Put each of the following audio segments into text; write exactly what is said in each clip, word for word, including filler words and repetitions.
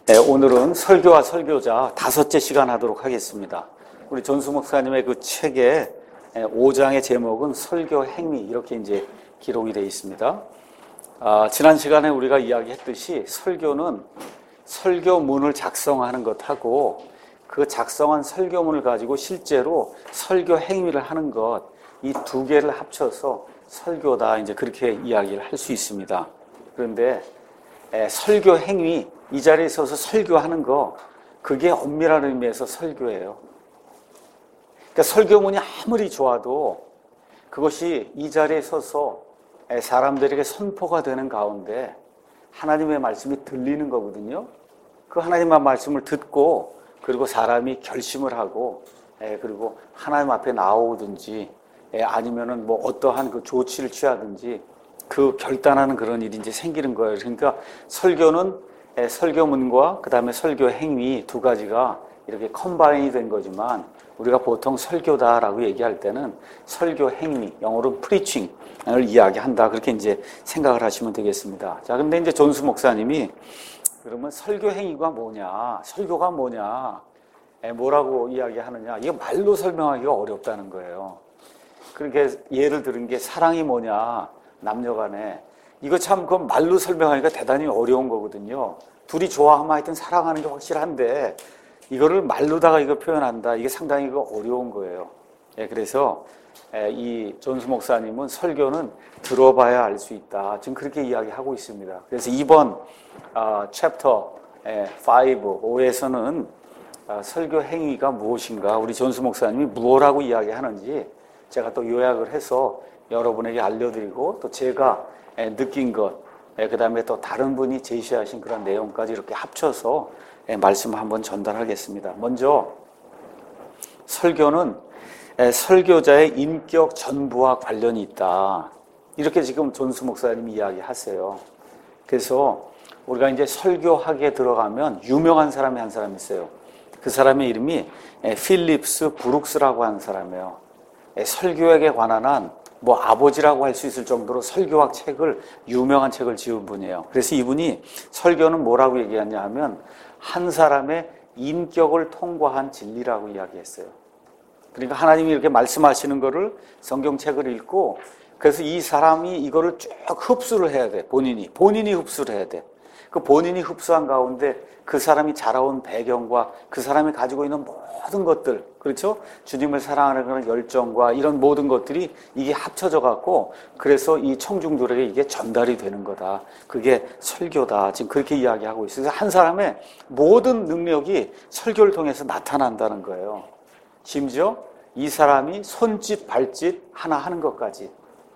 네, 오늘은 설교와 설교자 다섯째 시간 하도록 하겠습니다. 우리 전수 목사님의 그 책의 오 장의 제목은 설교 행위 이렇게 이제 기록이 되어 있습니다. 아, 지난 시간에 우리가 이야기했듯이 설교는 설교문을 작성하는 것하고 그 작성한 설교문을 가지고 실제로 설교 행위를 하는 것, 이 두 개를 합쳐서 설교다 이제 그렇게 이야기를 할 수 있습니다. 그런데 에, 설교 행위, 이 자리에 서서 설교하는 거, 그게 엄밀한 의미에서 설교예요. 그러니까 설교문이 아무리 좋아도 그것이 이 자리에 서서 사람들에게 선포가 되는 가운데 하나님의 말씀이 들리는 거거든요. 그 하나님의 말씀을 듣고 그리고 사람이 결심을 하고 그리고 하나님 앞에 나오든지 아니면은 뭐 어떠한 그 조치를 취하든지 그 결단하는 그런 일이 이제 생기는 거예요. 그러니까 설교는 설교문과 그 다음에 설교 행위 두 가지가 이렇게 컴바인이 된 거지만 우리가 보통 설교다라고 얘기할 때는 설교 행위, 영어로 preaching을 이야기한다. 그렇게 이제 생각을 하시면 되겠습니다. 자, 근데 이제 존수 목사님이 그러면 설교 행위가 뭐냐, 설교가 뭐냐, 뭐라고 이야기하느냐, 이거 말로 설명하기가 어렵다는 거예요. 그렇게 예를 들은 게 사랑이 뭐냐, 남녀간에 이거 참 그 말로 설명하기가 대단히 어려운 거거든요. 둘이 좋아하면 하여튼 사랑하는 게 확실한데 이거를 말로다가 이거 표현한다, 이게 상당히 그 어려운 거예요. 예, 그래서 이 존수 목사님은 설교는 들어봐야 알 수 있다, 지금 그렇게 이야기하고 있습니다. 그래서 이번 어, 챕터 오, 오에서는 어, 설교 행위가 무엇인가, 우리 존수 목사님이 무엇라고 이야기하는지 제가 또 요약을 해서 여러분에게 알려드리고 또 제가 느낀 것, 그 다음에 또 다른 분이 제시하신 그런 내용까지 이렇게 합쳐서 말씀을 한번 전달하겠습니다. 먼저 설교는 설교자의 인격 전부와 관련이 있다, 이렇게 지금 존수 목사님이 이야기하세요. 그래서 우리가 이제 설교학에 들어가면 유명한 사람이 한 사람 있어요. 그 사람의 이름이 필립스 브룩스라고 하는 사람이에요. 설교학에 관한 한 뭐 아버지라고 할 수 있을 정도로 설교학 책을, 유명한 책을 지은 분이에요. 그래서 이분이 설교는 뭐라고 얘기하냐 하면 한 사람의 인격을 통과한 진리라고 이야기했어요. 그러니까 하나님이 이렇게 말씀하시는 거를 성경책을 읽고 그래서 이 사람이 이거를 쭉 흡수를 해야 돼. 본인이 본인이 흡수를 해야 돼. 그 본인이 흡수한 가운데 그 사람이 자라온 배경과 그 사람이 가지고 있는 모든 것들, 그렇죠? 주님을 사랑하는 그런 열정과 이런 모든 것들이 이게 합쳐져 갖고 그래서 이 청중들에게 이게 전달이 되는 거다. 그게 설교다. 지금 그렇게 이야기하고 있어요. 그래서 한 사람의 모든 능력이 설교를 통해서 나타난다는 거예요. 심지어 이 사람이 손짓, 발짓 하나 하는 것까지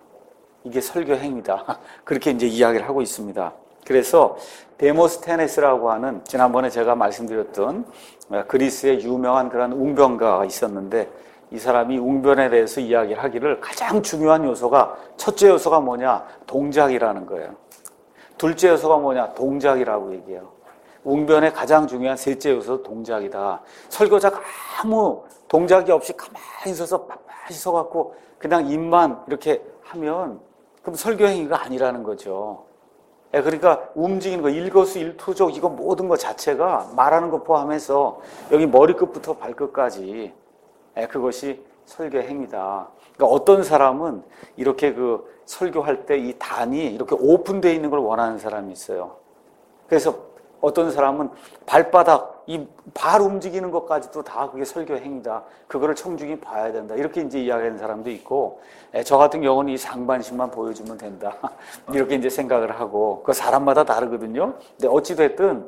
이게 설교 행위다. 그렇게 이제 이야기를 하고 있습니다. 그래서 데모스테네스라고 하는 지난번에 제가 말씀드렸던 그리스의 유명한 그런 웅변가가 있었는데 이 사람이 웅변에 대해서 이야기를 하기를 가장 중요한 요소가, 첫째 요소가 뭐냐, 동작이라는 거예요. 둘째 요소가 뭐냐, 동작이라고 얘기해요. 웅변의 가장 중요한 셋째 요소 동작이다. 설교자가 아무 동작이 없이 가만히 있어서 빳빳이 서갖고 그냥 입만 이렇게 하면 그럼 설교 행위가 아니라는 거죠. 그러니까 움직이는 거, 일거수일투족 이거 모든 것 자체가 말하는 것 포함해서 여기 머리끝부터 발끝까지 그것이 설교 행위다. 그러니까 어떤 사람은 이렇게 그 설교할 때 이 단이 이렇게 오픈되어 있는 걸 원하는 사람이 있어요. 그래서 어떤 사람은 발바닥, 이 발 움직이는 것까지도 다 그게 설교 행위다. 그거를 청중이 봐야 된다. 이렇게 이제 이야기하는 사람도 있고, 저 같은 경우는 이 상반신만 보여주면 된다. 이렇게 이제 생각을 하고, 그 사람마다 다르거든요. 근데 어찌됐든,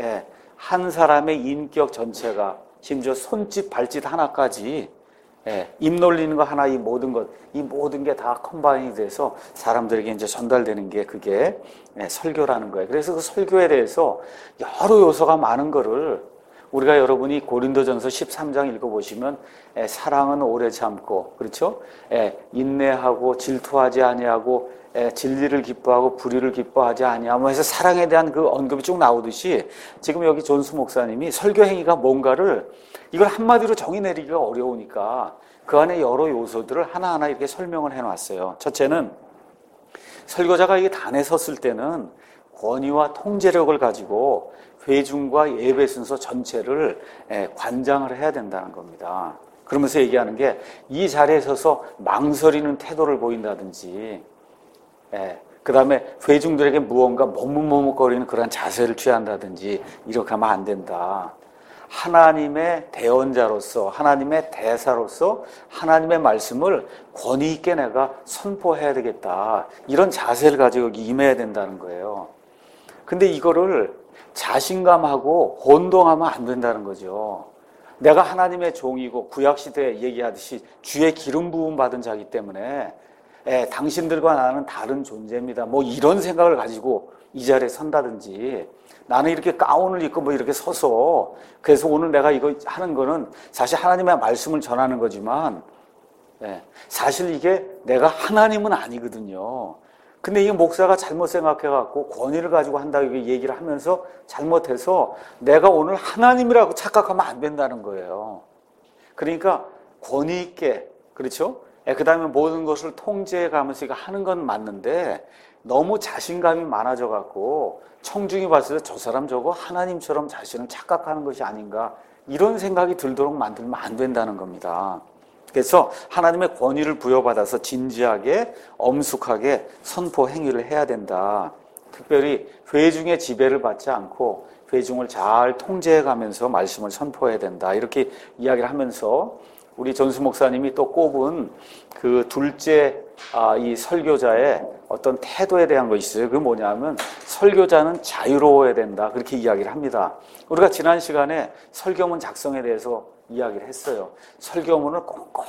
한 사람의 인격 전체가, 심지어 손짓, 발짓 하나까지, 입 놀리는 거 하나, 이 모든 것, 이 모든 게 다 컴바인이 돼서 사람들에게 이제 전달되는 게 그게 설교라는 거예요. 그래서 그 설교에 대해서 여러 요소가 많은 거를 우리가 여러분이 고린도전서 십삼 장 읽어보시면 사랑은 오래 참고, 그렇죠? 인내하고 질투하지 아니하고 진리를 기뻐하고 불의를 기뻐하지 아니하고 해서 사랑에 대한 그 언급이 쭉 나오듯이 지금 여기 존수 목사님이 설교 행위가 뭔가를 이걸 한마디로 정의 내리기가 어려우니까 그 안에 여러 요소들을 하나하나 이렇게 설명을 해놨어요. 첫째는 설교자가 이게 단에 섰을 때는 권위와 통제력을 가지고 회중과 예배 순서 전체를 관장을 해야 된다는 겁니다. 그러면서 얘기하는 게 이 자리에 서서 망설이는 태도를 보인다든지, 그 다음에 회중들에게 무언가 머뭇머뭇거리는 그런 자세를 취한다든지 이렇게 하면 안 된다. 하나님의 대언자로서, 하나님의 대사로서 하나님의 말씀을 권위 있게 내가 선포해야 되겠다. 이런 자세를 가지고 여기 임해야 된다는 거예요. 근데 이거를 자신감하고 혼동하면 안 된다는 거죠. 내가 하나님의 종이고 구약시대에 얘기하듯이 주의 기름 부음 받은 자이기 때문에 에, 당신들과 나는 다른 존재입니다. 뭐 이런 생각을 가지고 이 자리에 선다든지, 나는 이렇게 가운을 입고 뭐 이렇게 서서 그래서 오늘 내가 이거 하는 거는 사실 하나님의 말씀을 전하는 거지만, 예, 사실 이게 내가 하나님은 아니거든요. 근데 이 목사가 잘못 생각해갖고 권위를 가지고 한다고 얘기를 하면서 잘못해서 내가 오늘 하나님이라고 착각하면 안 된다는 거예요. 그러니까 권위 있게, 그렇죠? 그 다음에 모든 것을 통제해 가면서 이거 하는 건 맞는데 너무 자신감이 많아져갖고 청중이 봤을 때 저 사람 저거 하나님처럼 자신을 착각하는 것이 아닌가, 이런 생각이 들도록 만들면 안 된다는 겁니다. 그래서 하나님의 권위를 부여받아서 진지하게 엄숙하게 선포 행위를 해야 된다. 특별히 회중의 지배를 받지 않고 회중을 잘 통제해가면서 말씀을 선포해야 된다. 이렇게 이야기를 하면서 우리 전수 목사님이 또 꼽은 그 둘째 아, 이 설교자의 어떤 태도에 대한 것이 있어요. 그게 뭐냐면 설교자는 자유로워야 된다. 그렇게 이야기를 합니다. 우리가 지난 시간에 설교문 작성에 대해서 이야기를 했어요. 설교문을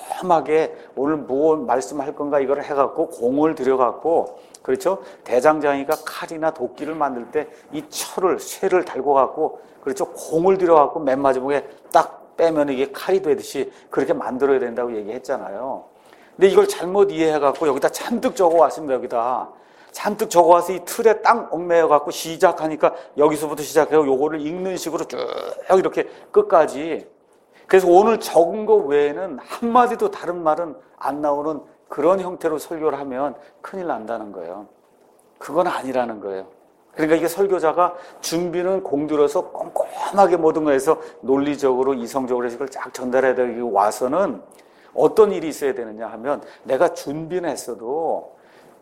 꼼꼼하게 오늘 뭐 말씀할 건가 이걸 해갖고 공을 들여갖고, 그렇죠? 대장장이가 칼이나 도끼를 만들 때 이 철을, 쇠를 달고 갖고, 그렇죠? 공을 들여갖고 맨 마지막에 딱 빼면 이게 칼이 되듯이 그렇게 만들어야 된다고 얘기했잖아요. 근데 이걸 잘못 이해해갖고 여기다 잔뜩 적어왔습니다. 여기다 잔뜩 적어와서 이 틀에 딱 얽매여갖고 시작하니까 여기서부터 시작해서 요거를 읽는 식으로 쭉 이렇게 끝까지. 그래서 오늘 적은 거 외에는 한마디도 다른 말은 안 나오는 그런 형태로 설교를 하면 큰일 난다는 거예요. 그건 아니라는 거예요. 그러니까 이게 설교자가 준비는 공들여서 꼼꼼하게 모든 거에서 논리적으로 이성적으로 해서 이걸 쫙 전달해야 되고 와서는 어떤 일이 있어야 되느냐 하면, 내가 준비는 했어도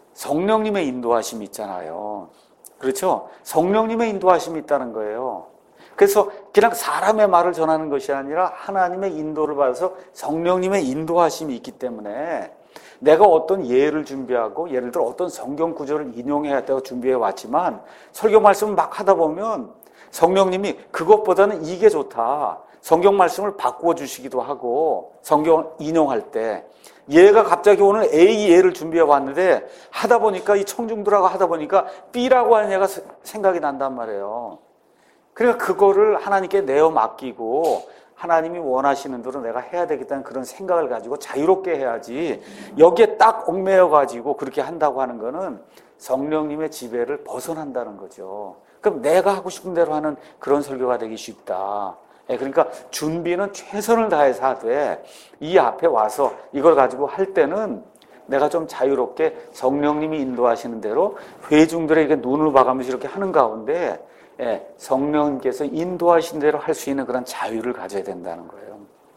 성령님의 인도하심이 있잖아요. 그렇죠? 성령님의 인도하심이 있다는 거예요. 그래서 그냥 사람의 말을 전하는 것이 아니라 하나님의 인도를 받아서 성령님의 인도하심이 있기 때문에 내가 어떤 예를 준비하고 예를 들어 어떤 성경 구절을 인용해야 했다고 준비해 왔지만 설교 말씀을 막 하다 보면 성령님이 그것보다는 이게 좋다, 성경 말씀을 바꾸어 주시기도 하고, 성경 인용할 때 얘가 갑자기 오늘 A 예를 준비해 왔는데 하다 보니까 이 청중들하고 하다 보니까 B라고 하는 얘가 생각이 난단 말이에요. 그러니까 그거를 하나님께 내어 맡기고 하나님이 원하시는 대로 내가 해야 되겠다는 그런 생각을 가지고 자유롭게 해야지, 여기에 딱 얽매여 가지고 그렇게 한다고 하는 거는 성령님의 지배를 벗어난다는 거죠. 그럼 내가 하고 싶은 대로 하는 그런 설교가 되기 쉽다. 그러니까 준비는 최선을 다해서 하되 이 앞에 와서 이걸 가지고 할 때는 내가 좀 자유롭게 성령님이 인도하시는 대로 회중들에게 눈을 봐가면서 이렇게 하는 가운데 성령님께서 인도하신 대로 할 수 있는 그런 자유를 가져야 된다는 거예요.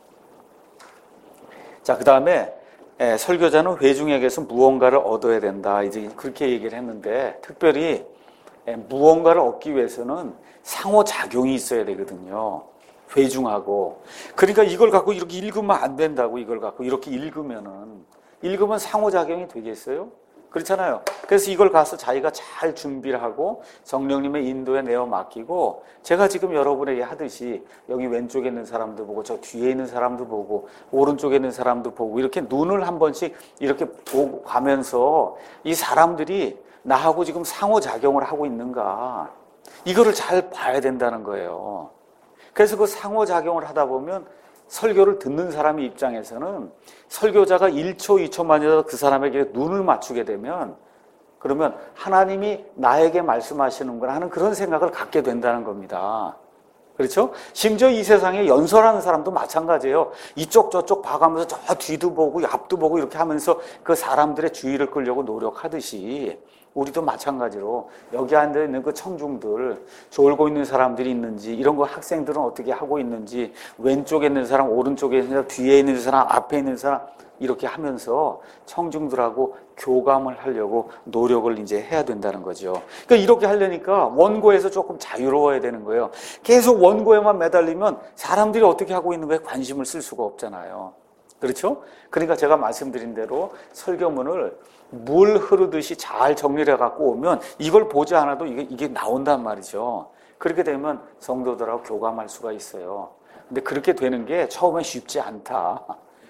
자, 그 다음에 설교자는 회중에게서 무언가를 얻어야 된다. 이제 그렇게 얘기를 했는데, 특별히 무언가를 얻기 위해서는 상호작용이 있어야 되거든요. 회중하고. 그러니까 이걸 갖고 이렇게 읽으면 안 된다고. 이걸 갖고 이렇게 읽으면은 읽으면 상호작용이 되겠어요? 그렇잖아요. 그래서 이걸 가서 자기가 잘 준비를 하고 성령님의 인도에 내어 맡기고, 제가 지금 여러분에게 하듯이 여기 왼쪽에 있는 사람도 보고 저 뒤에 있는 사람도 보고 오른쪽에 있는 사람도 보고 이렇게 눈을 한 번씩 이렇게 보고 가면서 이 사람들이 나하고 지금 상호작용을 하고 있는가, 이거를 잘 봐야 된다는 거예요. 그래서 그 상호작용을 하다 보면 설교를 듣는 사람의 입장에서는 설교자가 일 초, 이 초만이라도 그 사람에게 눈을 맞추게 되면 그러면 하나님이 나에게 말씀하시는구나 하는 그런 생각을 갖게 된다는 겁니다. 그렇죠? 심지어 이 세상에 연설하는 사람도 마찬가지예요. 이쪽 저쪽 봐가면서 저 뒤도 보고 앞도 보고 이렇게 하면서 그 사람들의 주의를 끌려고 노력하듯이 우리도 마찬가지로 여기 앉아 있는 그 청중들, 졸고 있는 사람들이 있는지, 이런 거 학생들은 어떻게 하고 있는지, 왼쪽에 있는 사람, 오른쪽에 있는 사람, 뒤에 있는 사람, 앞에 있는 사람, 이렇게 하면서 청중들하고 교감을 하려고 노력을 이제 해야 된다는 거죠. 그러니까 이렇게 하려니까 원고에서 조금 자유로워야 되는 거예요. 계속 원고에만 매달리면 사람들이 어떻게 하고 있는 거에 관심을 쓸 수가 없잖아요. 그렇죠? 그러니까 제가 말씀드린 대로 설교문을 물 흐르듯이 잘 정리를 해갖고 오면 이걸 보지 않아도 이게, 이게 나온단 말이죠. 그렇게 되면 성도들하고 교감할 수가 있어요. 근데 그렇게 되는 게 처음엔 쉽지 않다.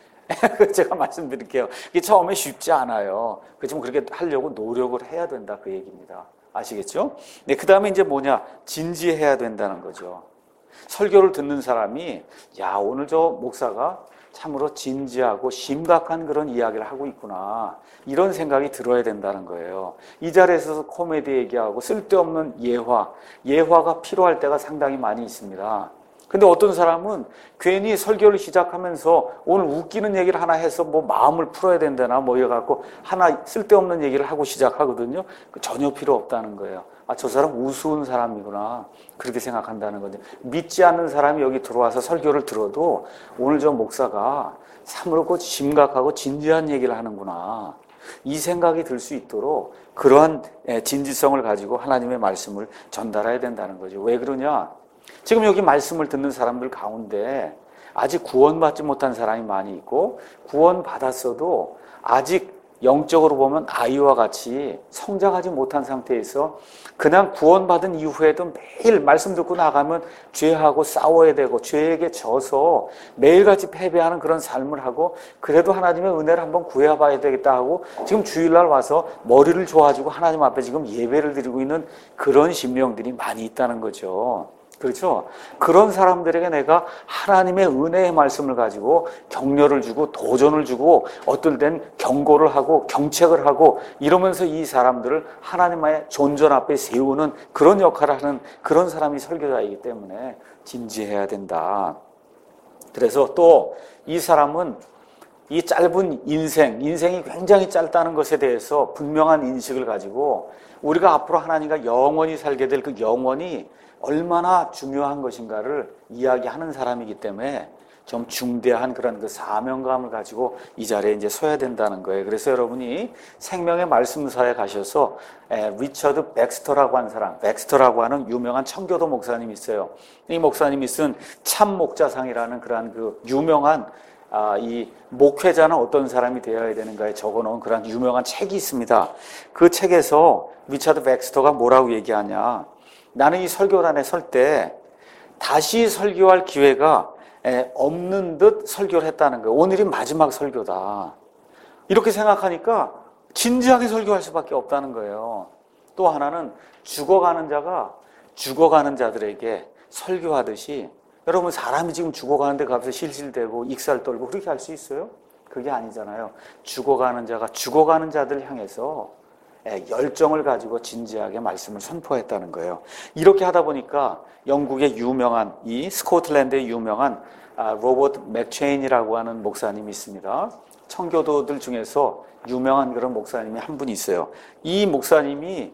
제가 말씀드릴게요. 이게 처음에 쉽지 않아요. 그렇지만 그렇게 하려고 노력을 해야 된다, 그 얘기입니다. 아시겠죠? 네, 그 다음에 이제 뭐냐? 진지해야 된다는 거죠. 설교를 듣는 사람이, 야, 오늘 저 목사가 참으로 진지하고 심각한 그런 이야기를 하고 있구나, 이런 생각이 들어야 된다는 거예요. 이 자리에서 코미디 얘기하고 쓸데없는 예화, 예화가 필요할 때가 상당히 많이 있습니다. 근데 어떤 사람은 괜히 설교를 시작하면서 오늘 웃기는 얘기를 하나 해서 뭐 마음을 풀어야 된다나 뭐 이래갖고 하나 쓸데없는 얘기를 하고 시작하거든요. 전혀 필요 없다는 거예요. 아, 저 사람 우스운 사람이구나, 그렇게 생각한다는 거죠. 믿지 않는 사람이 여기 들어와서 설교를 들어도 오늘 저 목사가 참으로 심각하고 진지한 얘기를 하는구나, 이 생각이 들 수 있도록 그러한 진지성을 가지고 하나님의 말씀을 전달해야 된다는 거죠. 왜 그러냐? 지금 여기 말씀을 듣는 사람들 가운데 아직 구원받지 못한 사람이 많이 있고, 구원받았어도 아직 영적으로 보면 아이와 같이 성장하지 못한 상태에서 그냥 구원받은 이후에도 매일 말씀 듣고 나가면 죄하고 싸워야 되고 죄에게 져서 매일같이 패배하는 그런 삶을 하고, 그래도 하나님의 은혜를 한번 구해봐야 되겠다 하고 지금 주일날 와서 머리를 좋아지고 하나님 앞에 지금 예배를 드리고 있는 그런 심령들이 많이 있다는 거죠. 그렇죠? 그런 사람들에게 내가 하나님의 은혜의 말씀을 가지고 격려를 주고 도전을 주고 어떨 땐 경고를 하고 경책을 하고 이러면서 이 사람들을 하나님의 존전 앞에 세우는 그런 역할을 하는 그런 사람이 설교자이기 때문에 진지해야 된다. 그래서 또 이 사람은 이 짧은 인생, 인생이 굉장히 짧다는 것에 대해서 분명한 인식을 가지고 우리가 앞으로 하나님과 영원히 살게 될 그 영원이 얼마나 중요한 것인가를 이야기하는 사람이기 때문에 좀 중대한 그런 그 사명감을 가지고 이 자리에 이제 서야 된다는 거예요. 그래서 여러분이 생명의 말씀사에 가셔서 에, 리처드 백스터라고 하는 사람, 백스터라고 하는 유명한 청교도 목사님이 있어요. 이 목사님이 쓴 참 목자상이라는 그러한 그 유명한 아, 이 목회자는 어떤 사람이 되어야 되는가에 적어놓은 그런 유명한 책이 있습니다. 그 책에서 리처드 백스터가 뭐라고 얘기하냐? 나는 이 설교단에 설 때 다시 설교할 기회가 없는 듯 설교를 했다는 거예요. 오늘이 마지막 설교다, 이렇게 생각하니까 진지하게 설교할 수밖에 없다는 거예요. 또 하나는 죽어가는 자가 죽어가는 자들에게 설교하듯이, 여러분 사람이 지금 죽어가는데 가서 실실대고 익살 떨고 그렇게 할 수 있어요? 그게 아니잖아요. 죽어가는 자가 죽어가는 자들 향해서 열정을 가지고 진지하게 말씀을 선포했다는 거예요. 이렇게 하다 보니까 영국의 유명한, 이 스코틀랜드의 유명한 로버트 맥체인이라고 하는 목사님이 있습니다. 청교도들 중에서 유명한 그런 목사님이 한 분이 있어요. 이 목사님이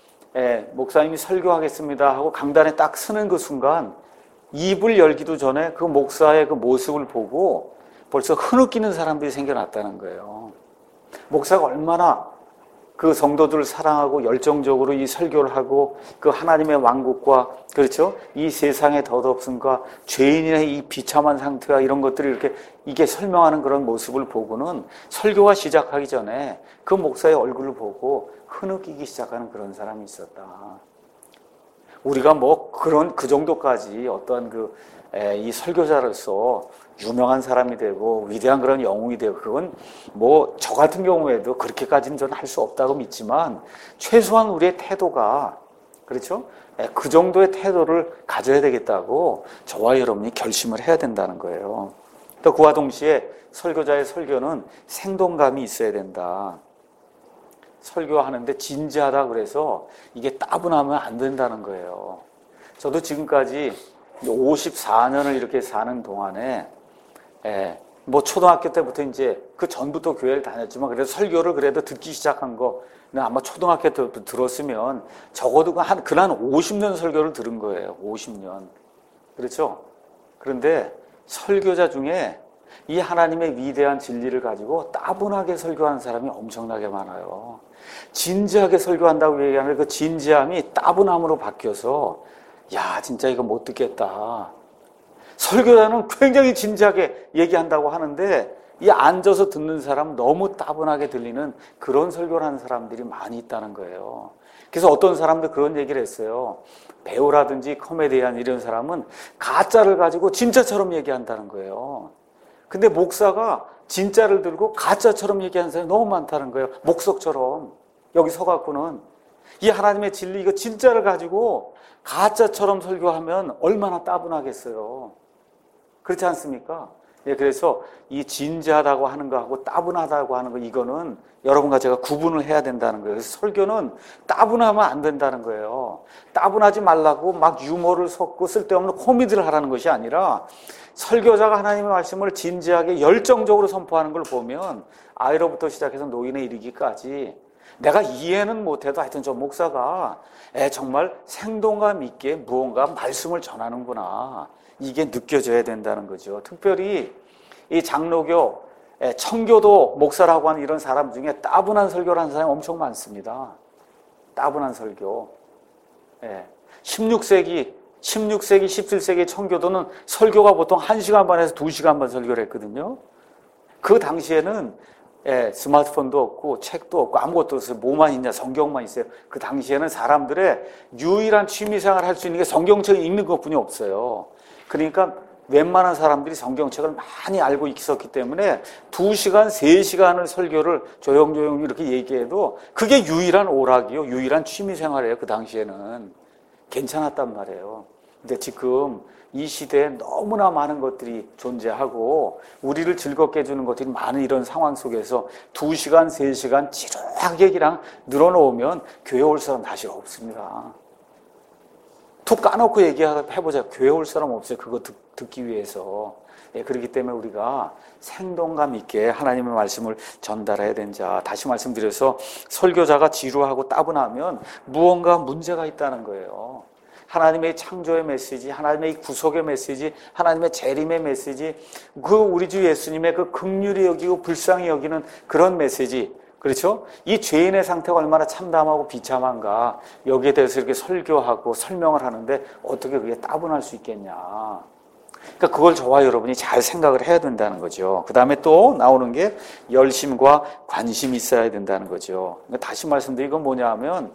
예, 목사님이 설교하겠습니다 하고 강단에 딱 서는 그 순간 입을 열기도 전에 그 목사의 그 모습을 보고 벌써 흐느끼는 사람들이 생겨났다는 거예요. 목사가 얼마나 그 성도들을 사랑하고 열정적으로 이 설교를 하고 그 하나님의 왕국과, 그렇죠, 이 세상의 덧없음과 죄인의 이 비참한 상태와 이런 것들을 이렇게 이게 설명하는 그런 모습을 보고는 설교가 시작하기 전에 그 목사의 얼굴을 보고 흐느끼기 시작하는 그런 사람이 있었다. 우리가 뭐 그런 그 정도까지 어떤 그 이 설교자로서 유명한 사람이 되고 위대한 그런 영웅이 되고, 그건 뭐 저 같은 경우에도 그렇게까지는 저는 할 수 없다고 믿지만 최소한 우리의 태도가, 그렇죠, 그 정도의 태도를 가져야 되겠다고 저와 여러분이 결심을 해야 된다는 거예요. 또 그와 동시에 설교자의 설교는 생동감이 있어야 된다. 설교하는데 진지하다 그래서 이게 따분하면 안 된다는 거예요. 저도 지금까지 오십사 년을 이렇게 사는 동안에 예, 뭐 초등학교 때부터 이제 그 전부터 교회를 다녔지만 그래도 설교를 그래도 듣기 시작한 거 아마 초등학교 때 들었으면 적어도 한, 그한 오십 년 설교를 들은 거예요. 오십 년. 그렇죠? 그런데 설교자 중에 이 하나님의 위대한 진리를 가지고 따분하게 설교하는 사람이 엄청나게 많아요. 진지하게 설교한다고 얘기하는 그 진지함이 따분함으로 바뀌어서 야, 진짜 이거 못 듣겠다. 설교자는 굉장히 진지하게 얘기한다고 하는데 이 앉아서 듣는 사람 너무 따분하게 들리는 그런 설교를 하는 사람들이 많이 있다는 거예요. 그래서 어떤 사람들 그런 얘기를 했어요. 배우라든지 코미디언 이런 사람은 가짜를 가지고 진짜처럼 얘기한다는 거예요. 근데 목사가 진짜를 들고 가짜처럼 얘기하는 사람이 너무 많다는 거예요. 목석처럼. 여기 서갖고는 이 하나님의 진리 이거 진짜를 가지고 가짜처럼 설교하면 얼마나 따분하겠어요. 그렇지 않습니까? 예, 그래서 이 진지하다고 하는 거하고 따분하다고 하는 거 이거는 여러분과 제가 구분을 해야 된다는 거예요. 그래서 설교는 따분하면 안 된다는 거예요. 따분하지 말라고 막 유머를 섞고 쓸데없는 코미디를 하라는 것이 아니라 설교자가 하나님의 말씀을 진지하게 열정적으로 선포하는 걸 보면 아이로부터 시작해서 노인에 이르기까지 내가 이해는 못해도 하여튼 저 목사가 에, 정말 생동감 있게 무언가 말씀을 전하는구나. 이게 느껴져야 된다는 거죠. 특별히 이 장로교, 청교도 목사라고 하는 이런 사람 중에 따분한 설교를 하는 사람이 엄청 많습니다. 따분한 설교. 십육 세기, 십육 세기, 십칠 세기 청교도는 설교가 보통 한 시간 반에서 두 시간 반 설교를 했거든요. 그 당시에는 스마트폰도 없고 책도 없고 아무것도 없어요. 뭐만 있냐? 성경만 있어요. 그 당시에는 사람들의 유일한 취미생활을 할 수 있는 게 성경책을 읽는 것뿐이 없어요. 그러니까 웬만한 사람들이 성경책을 많이 알고 있었기 때문에 두 시간, 세 시간을 설교를 조용조용 이렇게 얘기해도 그게 유일한 오락이요. 유일한 취미생활이에요. 그 당시에는. 괜찮았단 말이에요. 근데 지금 이 시대에 너무나 많은 것들이 존재하고 우리를 즐겁게 해주는 것들이 많은 이런 상황 속에서 두 시간, 세 시간 지루하게 그냥 늘어놓으면 교회 올 사람 다시 없습니다. 툭 까놓고 얘기해보자. 교회 올 사람 없어요. 그거 듣, 듣기 위해서. 예, 그렇기 때문에 우리가 생동감 있게 하나님의 말씀을 전달해야 된다. 다시 말씀드려서 설교자가 지루하고 따분하면 무언가 문제가 있다는 거예요. 하나님의 창조의 메시지, 하나님의 구속의 메시지, 하나님의 재림의 메시지, 그 우리 주 예수님의 그 긍휼히 여기고 불쌍히 여기는 그런 메시지, 그렇죠? 이 죄인의 상태가 얼마나 참담하고 비참한가 여기에 대해서 이렇게 설교하고 설명을 하는데 어떻게 그게 따분할 수 있겠냐. 그러니까 그걸 저와 여러분이 잘 생각을 해야 된다는 거죠. 그 다음에 또 나오는 게 열심과 관심이 있어야 된다는 거죠. 그러니까 다시 말씀드리면 이건 뭐냐 하면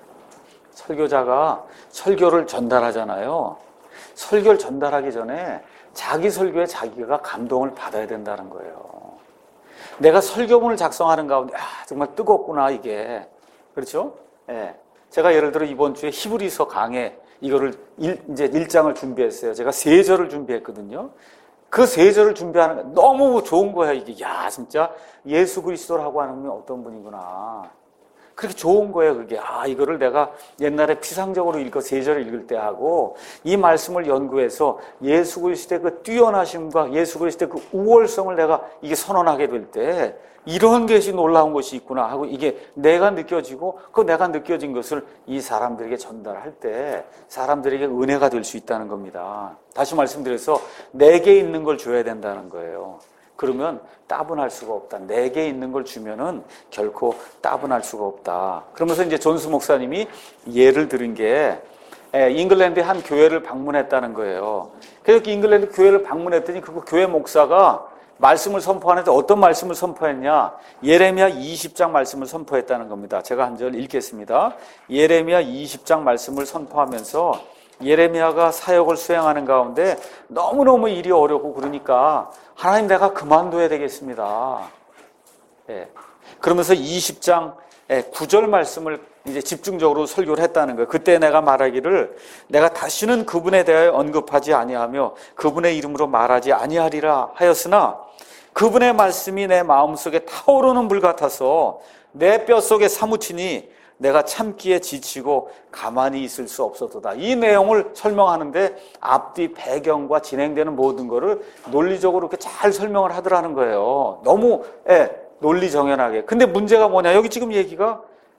설교자가 설교를 전달하잖아요. 설교를 전달하기 전에 자기 설교에 자기가 감동을 받아야 된다는 거예요. 내가 설교문을 작성하는 가운데 아, 정말 뜨겁구나 이게. 그렇죠? 예. 제가 예를 들어 이번 주에 히브리서 강해 이거를 일, 이제 일 장을 준비했어요. 제가 세 절을 준비했거든요. 그 세 절을 준비하는 게 너무 좋은 거야 이게. 야 진짜 예수 그리스도라고 하는 분이 어떤 분이구나. 그렇게 좋은 거예요, 그게. 아, 이거를 내가 옛날에 피상적으로 읽어 세 절을 읽을 때 하고 이 말씀을 연구해서 예수 그리스도의 그 뛰어나심과 예수 그리스도의 그 우월성을 내가 이게 선언하게 될 때 이런 것이 놀라운 것이 있구나 하고 이게 내가 느껴지고 그 내가 느껴진 것을 이 사람들에게 전달할 때 사람들에게 은혜가 될 수 있다는 겁니다. 다시 말씀드려서 내게 있는 걸 줘야 된다는 거예요. 그러면 따분할 수가 없다. 내게 있는 걸 주면은 결코 따분할 수가 없다. 그러면서 이제 존스 목사님이 예를 들은 게 잉글랜드의 한 교회를 방문했다는 거예요. 그래서 잉글랜드 교회를 방문했더니 그 교회 목사가 말씀을 선포하는데 어떤 말씀을 선포했냐? 예레미야 이십 장 말씀을 선포했다는 겁니다. 제가 한 절 읽겠습니다. 예레미야 이십 장 말씀을 선포하면서 예레미야가 사역을 수행하는 가운데 너무너무 일이 어렵고 그러니까 하나님 내가 그만둬야 되겠습니다. 예. 그러면서 이십 장 구 절 말씀을 이제 집중적으로 설교를 했다는 거예요. 그때 내가 말하기를 내가 다시는 그분에 대하여 언급하지 아니하며 그분의 이름으로 말하지 아니하리라 하였으나 그분의 말씀이 내 마음속에 타오르는 불 같아서 내 뼛속에 사무치니 내가 참기에 지치고 가만히 있을 수 없었도다. 이 내용을 설명하는데 앞뒤 배경과 진행되는 모든 거를 논리적으로 이렇게 잘 설명을 하더라는 거예요. 너무 예, 논리정연하게. 근데 문제가 뭐냐? 여기 지금 얘기가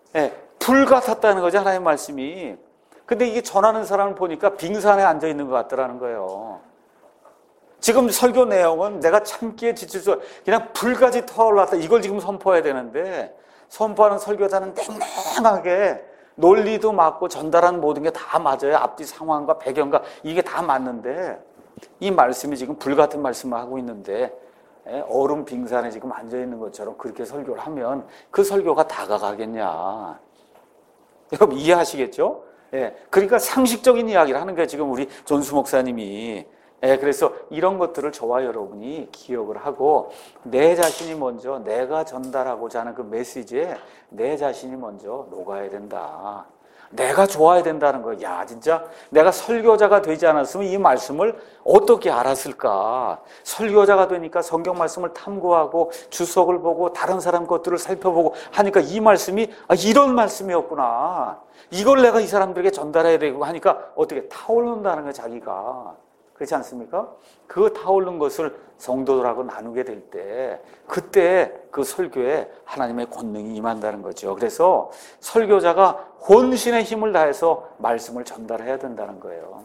예, 불 같았다는 거죠, 하나님의 말씀이. 근데 이게 전하는 사람을 보니까 빙산에 앉아 있는 것 같더라는 거예요. 지금 설교 내용은 내가 참기에 지칠 수 그냥 불까지 타올랐다, 이걸 지금 선포해야 되는데, 선포하는 설교자는 냉랭하게 논리도 맞고 전달하는 모든 게 다 맞아요. 앞뒤 상황과 배경과 이게 다 맞는데, 이 말씀이 지금 불 같은 말씀을 하고 있는데, 얼음 빙산에 지금 앉아 있는 것처럼 그렇게 설교를 하면 그 설교가 다가가겠냐? 여러분 이해하시겠죠? 예, 그러니까 상식적인 이야기를 하는 거예요, 지금 우리 존수 목사님이. 예, 그래서 이런 것들을 저와 여러분이 기억을 하고, 내 자신이 먼저 내가 전달하고자 하는 그 메시지에 내 자신이 먼저 녹아야 된다. 내가 좋아야 된다는 거예요. 야, 진짜 내가 설교자가 되지 않았으면 이 말씀을 어떻게 알았을까? 설교자가 되니까 성경 말씀을 탐구하고 주석을 보고 다른 사람 것들을 살펴보고 하니까 이 말씀이 아, 이런 말씀이었구나. 이걸 내가 이 사람들에게 전달해야 되고 하니까 어떻게 타오른다는 거예요, 자기가. 그렇지 않습니까? 그 타오른 것을 성도들하고 나누게 될 때, 그때 그 설교에 하나님의 권능이 임한다는 거죠. 그래서 설교자가 혼신의 힘을 다해서 말씀을 전달해야 된다는 거예요.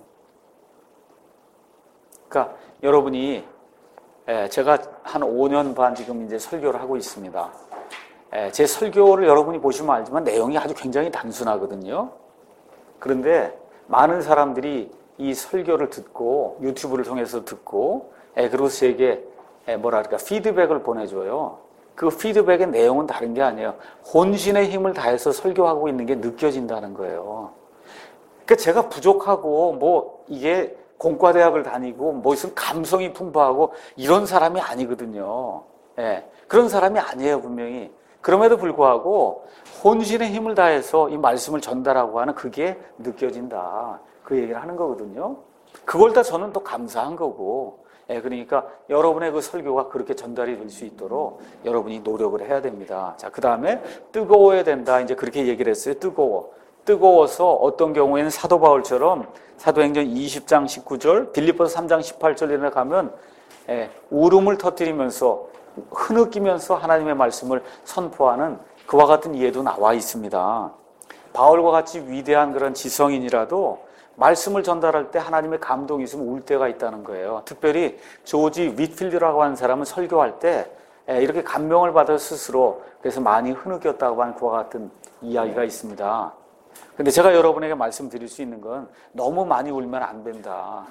그러니까 여러분이, 제가 한 오 년 반 지금 이제 설교를 하고 있습니다. 제 설교를 여러분이 보시면 알지만 내용이 아주 굉장히 단순하거든요. 그런데 많은 사람들이 이 설교를 듣고 유튜브를 통해서 듣고 그리고 제게 뭐랄까 피드백을 보내줘요. 그 피드백의 내용은 다른 게 아니에요. 혼신의 힘을 다해서 설교하고 있는 게 느껴진다는 거예요. 그러니까 제가 부족하고 뭐 이게 공과대학을 다니고 뭐 무슨 감성이 풍부하고 이런 사람이 아니거든요. 예, 그런 사람이 아니에요, 분명히. 그럼에도 불구하고 혼신의 힘을 다해서 이 말씀을 전달하고 하는 그게 느껴진다. 그 얘기를 하는 거거든요. 그걸 다 저는 또 감사한 거고, 예, 그러니까 여러분의 그 설교가 그렇게 전달이 될 수 있도록 여러분이 노력을 해야 됩니다. 자, 그 다음에 뜨거워야 된다. 이제 그렇게 얘기를 했어요. 뜨거워. 뜨거워서 어떤 경우에는 사도 바울처럼 사도행전 이십 장 십구 절, 빌립보서 삼 장 십팔 절에 가면 예, 울음을 터뜨리면서 흐느끼면서 하나님의 말씀을 선포하는 그와 같은 예도 나와 있습니다. 바울과 같이 위대한 그런 지성인이라도 말씀을 전달할 때 하나님의 감동이 있으면 울 때가 있다는 거예요. 특별히 조지 윗필드라고 하는 사람은 설교할 때 이렇게 감명을 받아 스스로 그래서 많이 흐느꼈다고 하는 그와 같은 이야기가 있습니다. 근데 제가 여러분에게 말씀드릴 수 있는 건 너무 많이 울면 안 된다.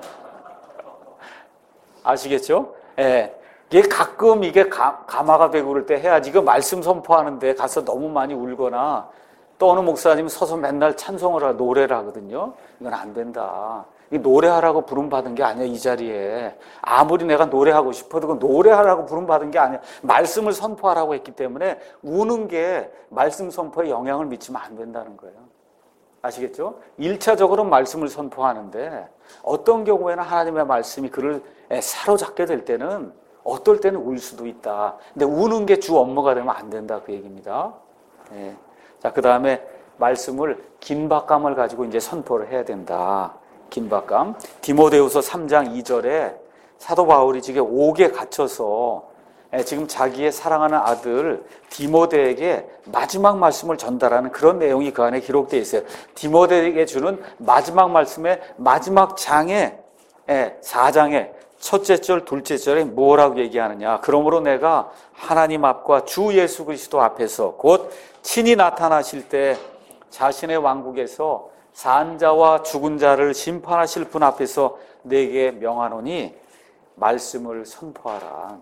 아시겠죠? 예. 이게 가끔 이게 가, 가마가 되고 그럴 때 해야지. 이거 말씀 선포하는데 가서 너무 많이 울거나 또 어느 목사님이 서서 맨날 찬송을 하고 노래를 하거든요. 이건 안 된다. 이 노래하라고 부름받은 게 아니야, 이 자리에. 아무리 내가 노래하고 싶어도 그 노래하라고 부름받은 게 아니야. 말씀을 선포하라고 했기 때문에 우는 게 말씀 선포에 영향을 미치면 안 된다는 거예요. 아시겠죠? 일차적으로 말씀을 선포하는데 어떤 경우에는 하나님의 말씀이 그를 사로잡게 될 때는 어떨 때는 울 수도 있다. 근데 우는 게 주 업무가 되면 안 된다, 그 얘기입니다. 네. 자, 그 다음에 말씀을 긴박감을 가지고 이제 선포를 해야 된다. 긴박감. 디모데후서 삼 장 이 절에 사도 바울이 지금 옥에 갇혀서 지금 자기의 사랑하는 아들 디모데에게 마지막 말씀을 전달하는 그런 내용이 그 안에 기록되어 있어요. 디모데에게 주는 마지막 말씀의 마지막 장에, 사 장에 첫째 절, 둘째 절에 뭐라고 얘기하느냐. 그러므로 내가 하나님 앞과 주 예수 그리스도 앞에서 곧 친히 나타나실 때 자신의 왕국에서 산 자와 죽은 자를 심판하실 분 앞에서 내게 명하노니 말씀을 선포하라.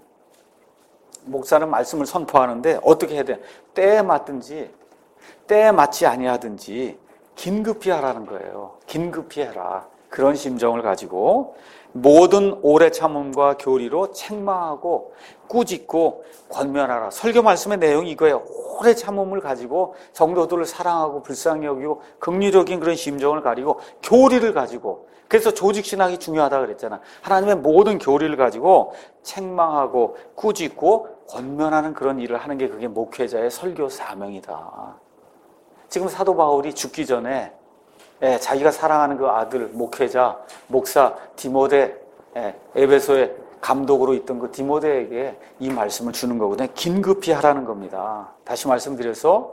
목사는 말씀을 선포하는데 어떻게 해야 돼? 때에 맞든지 때에 맞지 아니하든지 긴급히 하라는 거예요. 긴급히 해라. 그런 심정을 가지고 모든 오래 참음과 교리로 책망하고 꾸짖고 권면하라. 설교 말씀의 내용이 이거예요. 오래 참음을 가지고 성도들을 사랑하고 불쌍히 여기고 긍휼적인 그런 심정을 가지고 교리를 가지고, 그래서 조직신학이 중요하다 그랬잖아. 하나님의 모든 교리를 가지고 책망하고 꾸짖고 권면하는 그런 일을 하는 게 그게 목회자의 설교 사명이다. 지금 사도 바울이 죽기 전에 예, 자기가 사랑하는 그 아들, 목회자, 목사 디모데, 예, 에베소의 감독으로 있던 그 디모데에게 이 말씀을 주는 거거든요. 긴급히 하라는 겁니다. 다시 말씀드려서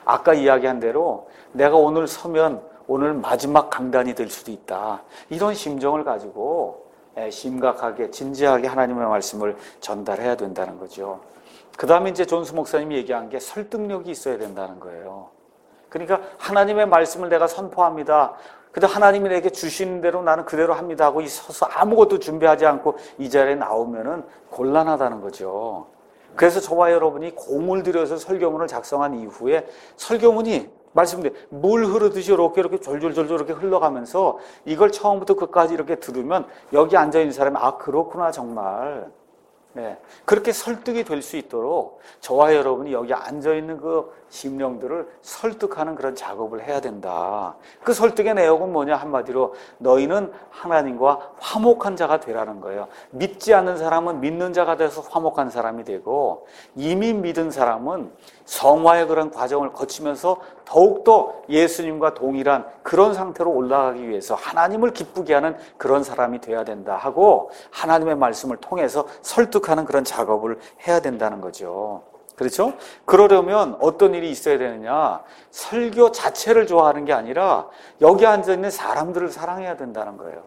아까 이야기한 대로 내가 오늘 서면 오늘 마지막 강단이 될 수도 있다. 이런 심정을 가지고 심각하게 진지하게 하나님의 말씀을 전달해야 된다는 거죠. 그 다음에 이제 존스 목사님이 얘기한 게 설득력이 있어야 된다는 거예요. 그러니까 하나님의 말씀을 내가 선포합니다. 근데 하나님이 내게 주시는 대로 나는 그대로 합니다 하고 서서 아무것도 준비하지 않고 이 자리에 나오면은 곤란하다는 거죠. 그래서 저와 여러분이 공을 들여서 설교문을 작성한 이후에 설교문이 말씀드린 물 흐르듯이 이렇게 이렇게 졸졸졸졸 이렇게 흘러가면서 이걸 처음부터 끝까지 이렇게 들으면 여기 앉아있는 사람이 아 그렇구나 정말 네, 그렇게 설득이 될 수 있도록 저와 여러분이 여기 앉아있는 그 심령들을 설득하는 그런 작업을 해야 된다. 그 설득의 내용은 뭐냐 한마디로 너희는 하나님과 화목한 자가 되라는 거예요. 믿지 않는 사람은 믿는 자가 돼서 화목한 사람이 되고 이미 믿은 사람은 성화의 그런 과정을 거치면서 더욱더 예수님과 동일한 그런 상태로 올라가기 위해서 하나님을 기쁘게 하는 그런 사람이 돼야 된다 하고 하나님의 말씀을 통해서 설득하는 그런 작업을 해야 된다는 거죠. 그렇죠? 그러려면 어떤 일이 있어야 되느냐? 설교 자체를 좋아하는 게 아니라 여기 앉아있는 사람들을 사랑해야 된다는 거예요.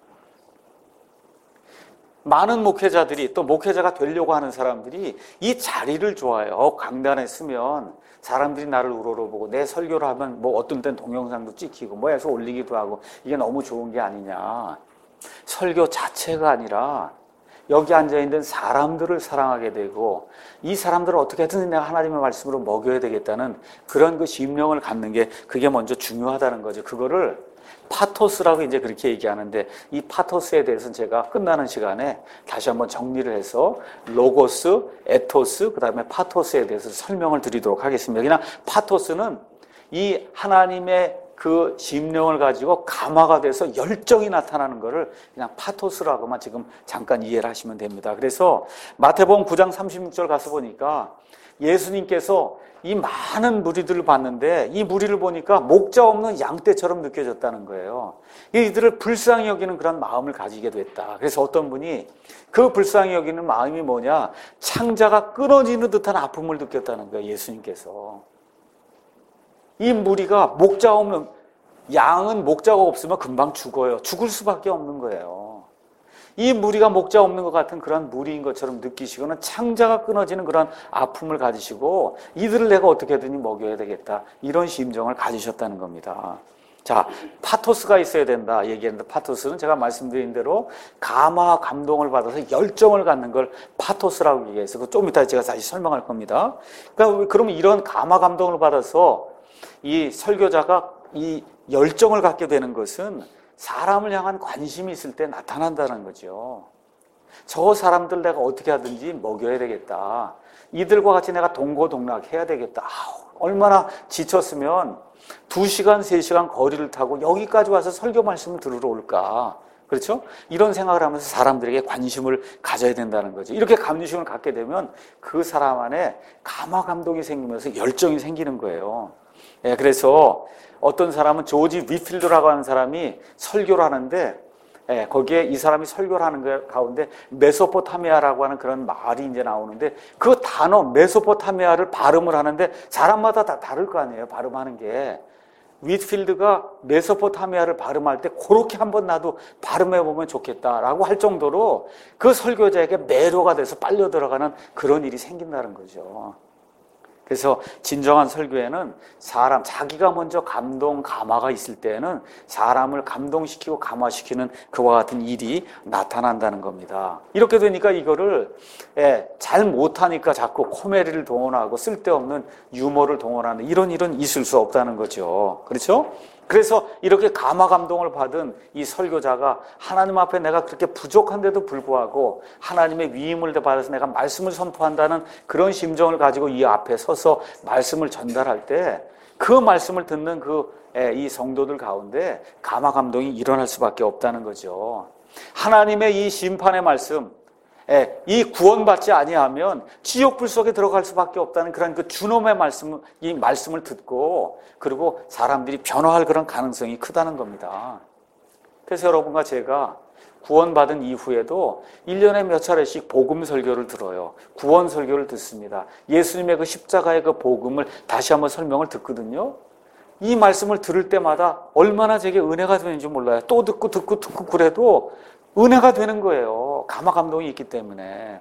많은 목회자들이 또 목회자가 되려고 하는 사람들이 이 자리를 좋아해요. 강단에 서면 사람들이 나를 우러러보고 내 설교를 하면 뭐 어떤 땐 동영상도 찍히고 뭐 해서 올리기도 하고 이게 너무 좋은 게 아니냐. 설교 자체가 아니라 여기 앉아있는 사람들을 사랑하게 되고 이 사람들을 어떻게든 내가 하나님의 말씀으로 먹여야 되겠다는 그런 그 심령을 갖는 게 그게 먼저 중요하다는 거죠. 그거를 파토스라고 이제 그렇게 얘기하는데 이 파토스에 대해서는 제가 끝나는 시간에 다시 한번 정리를 해서 로고스, 에토스, 그 다음에 파토스에 대해서 설명을 드리도록 하겠습니다. 그냥 파토스는 이 하나님의 그 심령을 가지고 감화가 돼서 열정이 나타나는 것을 그냥 파토스라고만 지금 잠깐 이해를 하시면 됩니다. 그래서 마태복음 구 장 삼십육 절 가서 보니까 예수님께서 이 많은 무리들을 봤는데 이 무리를 보니까 목자 없는 양떼처럼 느껴졌다는 거예요. 이들을 불쌍히 여기는 그런 마음을 가지게 됐다. 그래서 어떤 분이 그 불쌍히 여기는 마음이 뭐냐? 창자가 끊어지는 듯한 아픔을 느꼈다는 거예요. 예수님께서. 이 무리가 목자 없는, 양은 목자가 없으면 금방 죽어요. 죽을 수밖에 없는 거예요. 이 무리가 목자 없는 것 같은 그런 무리인 것처럼 느끼시고는 창자가 끊어지는 그런 아픔을 가지시고 이들을 내가 어떻게든지 먹여야 되겠다. 이런 심정을 가지셨다는 겁니다. 자, 파토스가 있어야 된다 얘기했는데 파토스는 제가 말씀드린 대로 감화, 감동을 받아서 열정을 갖는 걸 파토스라고 얘기해서 좀 이따 제가 다시 설명할 겁니다. 그러니까 그러면 이런 감화, 감동을 받아서 이 설교자가 이 열정을 갖게 되는 것은 사람을 향한 관심이 있을 때 나타난다는 거죠. 저 사람들 내가 어떻게 하든지 먹여야 되겠다. 이들과 같이 내가 동고동락해야 되겠다. 아우, 얼마나 지쳤으면 두 시간, 세 시간 거리를 타고 여기까지 와서 설교 말씀을 들으러 올까. 그렇죠? 이런 생각을 하면서 사람들에게 관심을 가져야 된다는 거죠. 이렇게 관심을 갖게 되면 그 사람 안에 감화, 감동이 생기면서 열정이 생기는 거예요. 예, 그래서 어떤 사람은 조지 위필드라고 하는 사람이 설교를 하는데 예, 거기에 이 사람이 설교를 하는 것 가운데 메소포타미아라고 하는 그런 말이 이제 나오는데 그 단어 메소포타미아를 발음을 하는데 사람마다 다 다를 거 아니에요. 발음하는 게. 위필드가 메소포타미아를 발음할 때 그렇게 한번 나도 발음해보면 좋겠다라고 할 정도로 그 설교자에게 매료가 돼서 빨려 들어가는 그런 일이 생긴다는 거죠. 그래서 진정한 설교에는 사람, 자기가 먼저 감동, 감화가 있을 때에는 사람을 감동시키고 감화시키는 그와 같은 일이 나타난다는 겁니다. 이렇게 되니까 이거를 예, 잘 못하니까 자꾸 코미디를 동원하고 쓸데없는 유머를 동원하는 이런 일은 있을 수 없다는 거죠. 그렇죠? 그래서 이렇게 감화 감동을 받은 이 설교자가 하나님 앞에 내가 그렇게 부족한데도 불구하고 하나님의 위임을 받아서 내가 말씀을 선포한다는 그런 심정을 가지고 이 앞에 서서 말씀을 전달할 때 그 말씀을 듣는 그 이 성도들 가운데 감화 감동이 일어날 수밖에 없다는 거죠. 하나님의 이 심판의 말씀, 이 구원받지 아니하면 지옥불 속에 들어갈 수밖에 없다는 그런 그 주놈의 말씀, 이 말씀을 듣고 그리고 사람들이 변화할 그런 가능성이 크다는 겁니다. 그래서 여러분과 제가 구원받은 이후에도 일 년에 몇 차례씩 복음 설교를 들어요. 구원 설교를 듣습니다. 예수님의 그 십자가의 그 복음을 다시 한번 설명을 듣거든요. 이 말씀을 들을 때마다 얼마나 제게 은혜가 되는지 몰라요. 또 듣고 듣고 듣고 그래도 은혜가 되는 거예요. 감화 감동이 있기 때문에.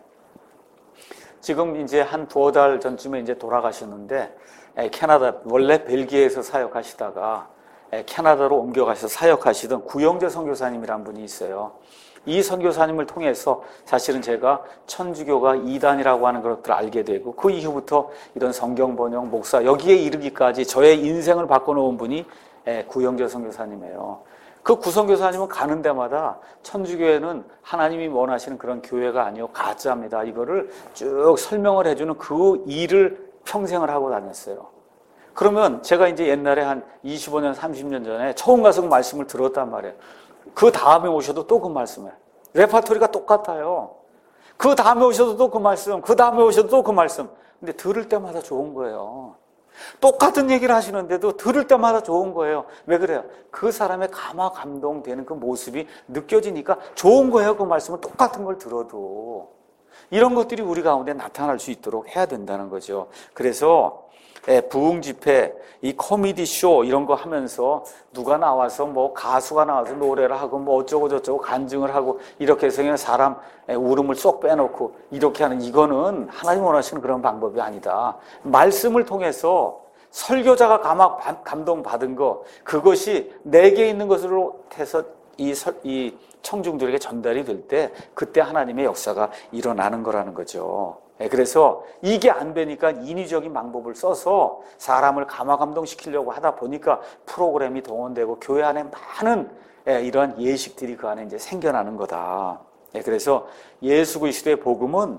지금 이제 한 두어 달 전쯤에 이제 돌아가셨는데, 캐나다, 원래 벨기에에서 사역하시다가 캐나다로 옮겨가셔서 사역하시던 구영재 선교사님이란 분이 있어요. 이 선교사님을 통해서 사실은 제가 천주교가 이단이라고 하는 것들을 알게 되고, 그 이후부터 이런 성경 번역, 목사, 여기에 이르기까지 저의 인생을 바꿔놓은 분이 구영재 선교사님이에요. 그 구선교사님은 가는 데마다 천주교회는 하나님이 원하시는 그런 교회가 아니요 가짜입니다, 이거를 쭉 설명을 해주는 그 일을 평생을 하고 다녔어요. 그러면 제가 이제 옛날에 한 이십오 년, 삼십 년 전에 처음 가서 그 말씀을 들었단 말이에요. 그 다음에 오셔도 또 그 말씀을. 레파토리가 똑같아요. 그 다음에 오셔도 또 그 말씀, 그 다음에 오셔도 또 그 말씀. 근데 들을 때마다 좋은 거예요. 똑같은 얘기를 하시는데도 들을 때마다 좋은 거예요. 왜 그래요? 그 사람의 감화 감동되는 그 모습이 느껴지니까 좋은 거예요. 그 말씀을 똑같은 걸 들어도. 이런 것들이 우리 가운데 나타날 수 있도록 해야 된다는 거죠. 그래서 부흥 집회, 이 코미디 쇼 이런 거 하면서 누가 나와서 뭐 가수가 나와서 노래를 하고 뭐 어쩌고 저쩌고 간증을 하고 이렇게 해서 그냥 사람 울음을 쏙 빼놓고 이렇게 하는, 이거는 하나님 원하시는 그런 방법이 아니다. 말씀을 통해서 설교자가 감화 감동 받은 거, 그것이 내게 있는 것으로 해서 이, 설, 이 청중들에게 전달이 될 때 그때 하나님의 역사가 일어나는 거라는 거죠. 그래서 이게 안 되니까 인위적인 방법을 써서 사람을 감화 감동시키려고 하다 보니까 프로그램이 동원되고 교회 안에 많은 이러한 예식들이 그 안에 이제 생겨나는 거다. 그래서 예수 그리스도의 복음은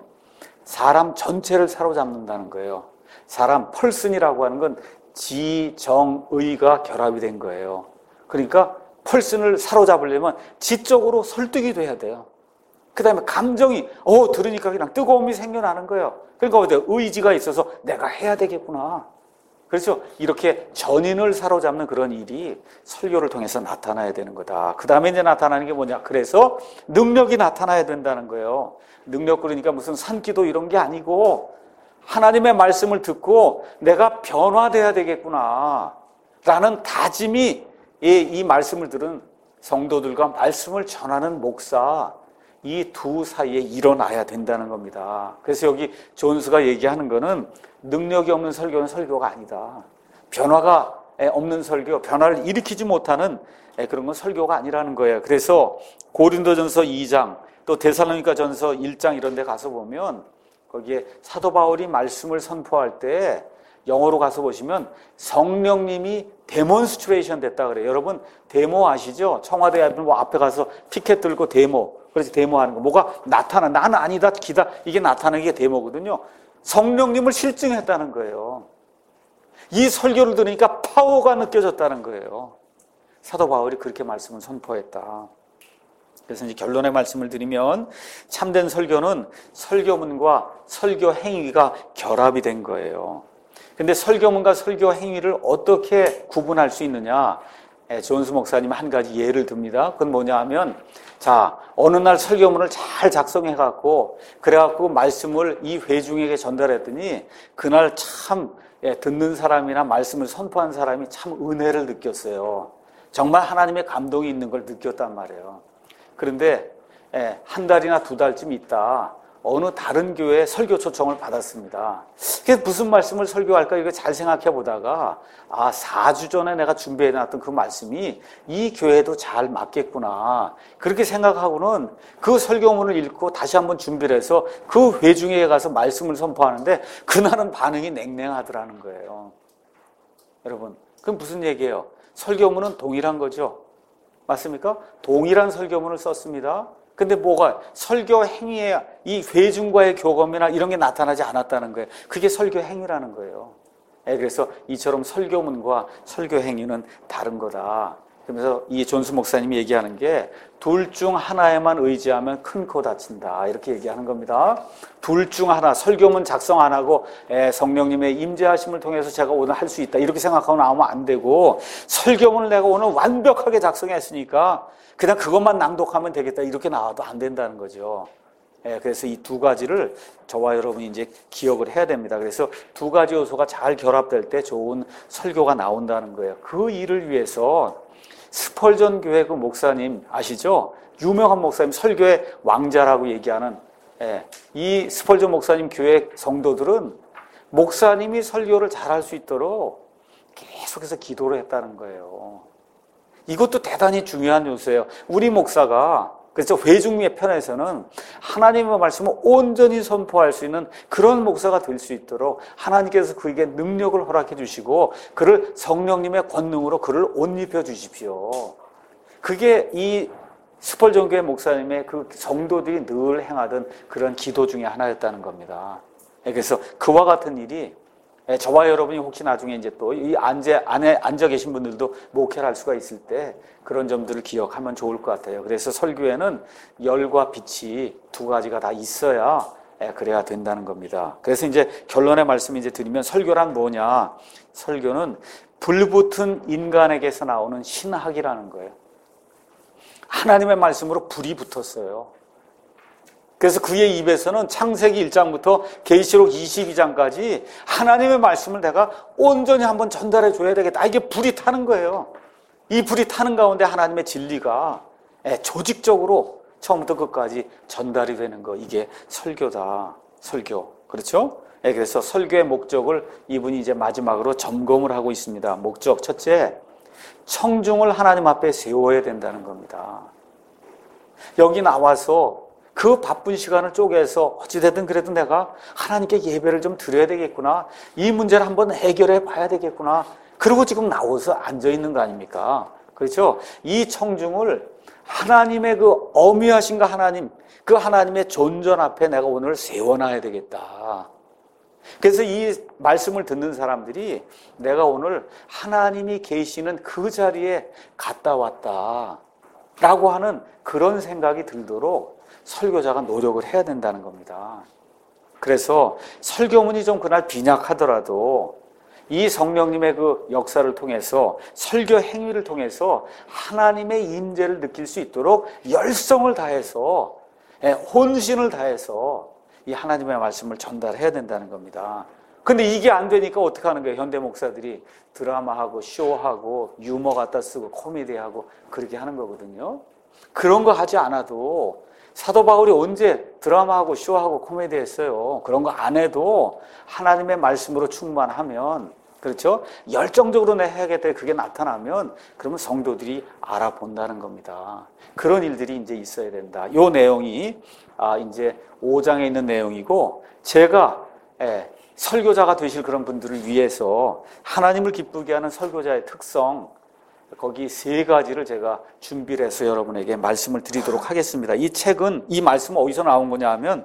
사람 전체를 사로잡는다는 거예요. 사람 펄슨이라고 하는 건 지, 정, 의가 결합이 된 거예요. 그러니까 펄슨을 사로잡으려면 지적으로 설득이 돼야 돼요. 그 다음에 감정이, 어, 들으니까 그냥 뜨거움이 생겨나는 거예요. 그러니까 어때? 의지가 있어서 내가 해야 되겠구나. 그래서 이렇게 전인을 사로잡는 그런 일이 설교를 통해서 나타나야 되는 거다. 그 다음에 이제 나타나는 게 뭐냐? 그래서 능력이 나타나야 된다는 거예요. 능력, 그러니까 무슨 산기도 이런 게 아니고 하나님의 말씀을 듣고 내가 변화돼야 되겠구나 라는 다짐이 이, 이 말씀을 들은 성도들과 말씀을 전하는 목사, 이 두 사이에 일어나야 된다는 겁니다. 그래서 여기 존스가 얘기하는 거는 능력이 없는 설교는 설교가 아니다. 변화가 없는 설교, 변화를 일으키지 못하는 그런 건 설교가 아니라는 거예요. 그래서 고린도전서 이 장, 또 데살로니가전서 일 장 이런 데 가서 보면 거기에 사도 바울이 말씀을 선포할 때 영어로 가서 보시면 성령님이 데몬스트레이션 됐다 그래요. 여러분 데모 아시죠? 청와대 뭐 앞에 가서 피켓 들고 데모, 그래서 데모하는 거, 뭐가 나타나, 나는 아니다, 기다, 이게 나타나는 게 데모거든요. 성령님을 실증했다는 거예요. 이 설교를 들으니까 파워가 느껴졌다는 거예요. 사도 바울이 그렇게 말씀을 선포했다. 그래서 이제 결론의 말씀을 드리면 참된 설교는 설교문과 설교 행위가 결합이 된 거예요. 근데 설교문과 설교 행위를 어떻게 구분할 수 있느냐? 존스 목사님 한 가지 예를 듭니다. 그건 뭐냐 하면, 자, 어느 날 설교문을 잘 작성해갖고, 그래갖고 말씀을 이 회중에게 전달했더니, 그날 참 듣는 사람이나 말씀을 선포한 사람이 참 은혜를 느꼈어요. 정말 하나님의 감동이 있는 걸 느꼈단 말이에요. 그런데 한 달이나 두 달쯤 있다 어느 다른 교회에 설교 초청을 받았습니다. 그래서 무슨 말씀을 설교할까 이거 잘 생각해 보다가 아, 사 주 전에 내가 준비해 놨던 그 말씀이 이 교회도 잘 맞겠구나. 그렇게 생각하고는 그 설교문을 읽고 다시 한번 준비를 해서 그 회중에 가서 말씀을 선포하는데 그날은 반응이 냉랭하더라는 거예요. 여러분, 그럼 무슨 얘기예요? 설교문은 동일한 거죠. 맞습니까? 동일한 설교문을 썼습니다. 근데 뭐가 설교 행위에 이 회중과의 교감이나 이런 게 나타나지 않았다는 거예요. 그게 설교 행위라는 거예요. 그래서 이처럼 설교문과 설교 행위는 다른 거다. 그러면서 이 존스 목사님이 얘기하는 게 둘 중 하나에만 의지하면 큰 코 다친다 이렇게 얘기하는 겁니다. 둘 중 하나, 설교문 작성 안 하고 에, 성령님의 임재하심을 통해서 제가 오늘 할 수 있다 이렇게 생각하고 나오면 안 되고, 설교문을 내가 오늘 완벽하게 작성했으니까 그냥 그것만 낭독하면 되겠다 이렇게 나와도 안 된다는 거죠. 예, 그래서 이 두 가지를 저와 여러분이 이제 기억을 해야 됩니다. 그래서 두 가지 요소가 잘 결합될 때 좋은 설교가 나온다는 거예요. 그 일을 위해서 스펄전 교회 그 목사님 아시죠? 유명한 목사님, 설교의 왕자라고 얘기하는, 예, 이 스펄전 목사님 교회 성도들은 목사님이 설교를 잘할 수 있도록 계속해서 기도를 했다는 거예요. 이것도 대단히 중요한 요소예요. 우리 목사가, 그래서 회중의 편에서는 하나님의 말씀을 온전히 선포할 수 있는 그런 목사가 될 수 있도록 하나님께서 그에게 능력을 허락해 주시고 그를 성령님의 권능으로 그를 옷 입혀 주십시오. 그게 이 스펄전 교회 목사님의 그 성도들이 늘 행하던 그런 기도 중에 하나였다는 겁니다. 그래서 그와 같은 일이 저와 여러분이 혹시 나중에 이제 또 이 안에, 안에 앉아 계신 분들도 목회를 할 수가 있을 때 그런 점들을 기억하면 좋을 것 같아요. 그래서 설교에는 열과 빛이 두 가지가 다 있어야 그래야 된다는 겁니다. 그래서 이제 결론의 말씀 이제 드리면, 설교란 뭐냐? 설교는 불붙은 인간에게서 나오는 신학이라는 거예요. 하나님의 말씀으로 불이 붙었어요. 그래서 그의 입에서는 창세기 일 장부터 계시록 이십이 장까지 하나님의 말씀을 내가 온전히 한번 전달해 줘야 되겠다. 이게 불이 타는 거예요. 이 불이 타는 가운데 하나님의 진리가 조직적으로 처음부터 끝까지 전달이 되는 거, 이게 설교다. 설교. 그렇죠? 그래서 설교의 목적을 이분이 이제 마지막으로 점검을 하고 있습니다. 목적 첫째, 청중을 하나님 앞에 세워야 된다는 겁니다. 여기 나와서 그 바쁜 시간을 쪼개서 어찌되든 그래도 내가 하나님께 예배를 좀 드려야 되겠구나, 이 문제를 한번 해결해 봐야 되겠구나, 그리고 지금 나와서 앉아 있는 거 아닙니까? 그렇죠? 이 청중을 하나님의 그 어미하신가 하나님, 그 하나님의 존전 앞에 내가 오늘 세워놔야 되겠다. 그래서 이 말씀을 듣는 사람들이 내가 오늘 하나님이 계시는 그 자리에 갔다 왔다 라고 하는 그런 생각이 들도록 설교자가 노력을 해야 된다는 겁니다. 그래서 설교문이 좀 그날 빈약하더라도 이 성령님의 그 역사를 통해서, 설교 행위를 통해서 하나님의 임재를 느낄 수 있도록 열성을 다해서, 혼신을 다해서 이 하나님의 말씀을 전달해야 된다는 겁니다. 근데 이게 안 되니까 어떻게 하는 거예요? 현대 목사들이 드라마하고 쇼하고 유머 갖다 쓰고 코미디하고 그렇게 하는 거거든요. 그런 거 하지 않아도, 사도 바울이 언제 드라마하고 쇼하고 코미디 했어요? 그런 거 안 해도 하나님의 말씀으로 충만하면, 그렇죠? 열정적으로 내 해야겠다, 그게 나타나면 그러면 성도들이 알아본다는 겁니다. 그런 일들이 이제 있어야 된다. 이 내용이 아 이제 오 장에 있는 내용이고, 제가 예, 설교자가 되실 그런 분들을 위해서 하나님을 기쁘게 하는 설교자의 특성, 거기 세 가지를 제가 준비를 해서 여러분에게 말씀을 드리도록 하겠습니다. 이 책은, 이 말씀은 어디서 나온 거냐 하면,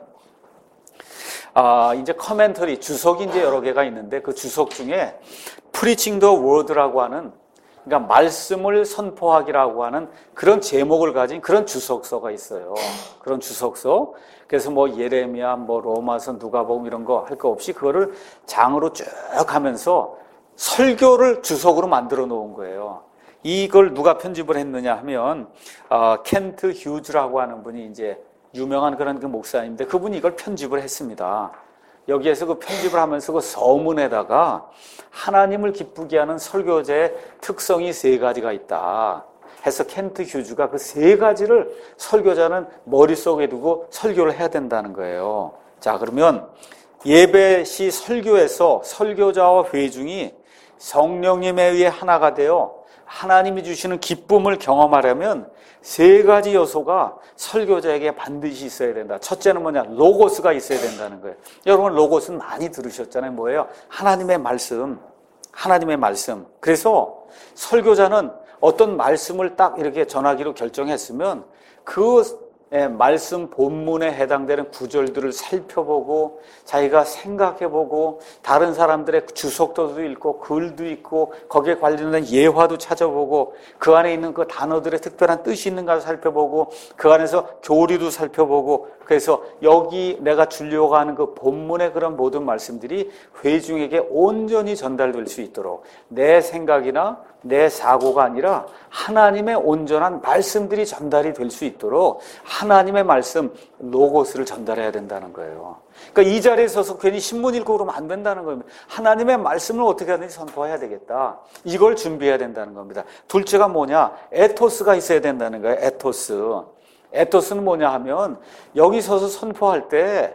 아, 이제 커멘터리, 주석이 이제 여러 개가 있는데 그 주석 중에 Preaching the Word라고 하는, 그러니까 말씀을 선포하기라고 하는 그런 제목을 가진 그런 주석서가 있어요. 그런 주석서. 그래서 뭐 예레미야, 뭐 로마서, 누가복음 이런 거 할 거 없이 그거를 장으로 쭉 하면서 설교를 주석으로 만들어 놓은 거예요. 이걸 누가 편집을 했느냐 하면 어, 켄트 휴즈라고 하는 분이 이제 유명한 그런 그 목사님인데, 그분이 이걸 편집을 했습니다. 여기에서 그 편집을 하면서 그 서문에다가 하나님을 기쁘게 하는 설교자의 특성이 세 가지가 있다 해서 켄트 휴즈가 그 세 가지를 설교자는 머릿속에 두고 설교를 해야 된다는 거예요. 자, 그러면 예배 시 설교에서 설교자와 회중이 성령님에 의해 하나가 되어 하나님이 주시는 기쁨을 경험하려면 세 가지 요소가 설교자에게 반드시 있어야 된다. 첫째는 뭐냐? 로고스가 있어야 된다는 거예요. 여러분 로고스는 많이 들으셨잖아요. 뭐예요? 하나님의 말씀. 하나님의 말씀. 그래서 설교자는 어떤 말씀을 딱 이렇게 전하기로 결정했으면 그 예, 말씀 본문에 해당되는 구절들을 살펴보고 자기가 생각해보고 다른 사람들의 주석도도 읽고 글도 읽고 거기에 관련된 예화도 찾아보고 그 안에 있는 그 단어들의 특별한 뜻이 있는가 살펴보고 그 안에서 교리도 살펴보고 그래서 여기 내가 주려고 하는 그 본문의 그런 모든 말씀들이 회중에게 온전히 전달될 수 있도록 내 생각이나 내 사고가 아니라 하나님의 온전한 말씀들이 전달이 될 수 있도록 하나님의 말씀 로고스를 전달해야 된다는 거예요. 그러니까 이 자리에 서서 괜히 신문 읽고 그러면 안 된다는 겁니다. 하나님의 말씀을 어떻게 하든지 선포해야 되겠다. 이걸 준비해야 된다는 겁니다. 둘째가 뭐냐? 에토스가 있어야 된다는 거예요. 에토스. 에토스는 뭐냐 하면 여기 서서 선포할 때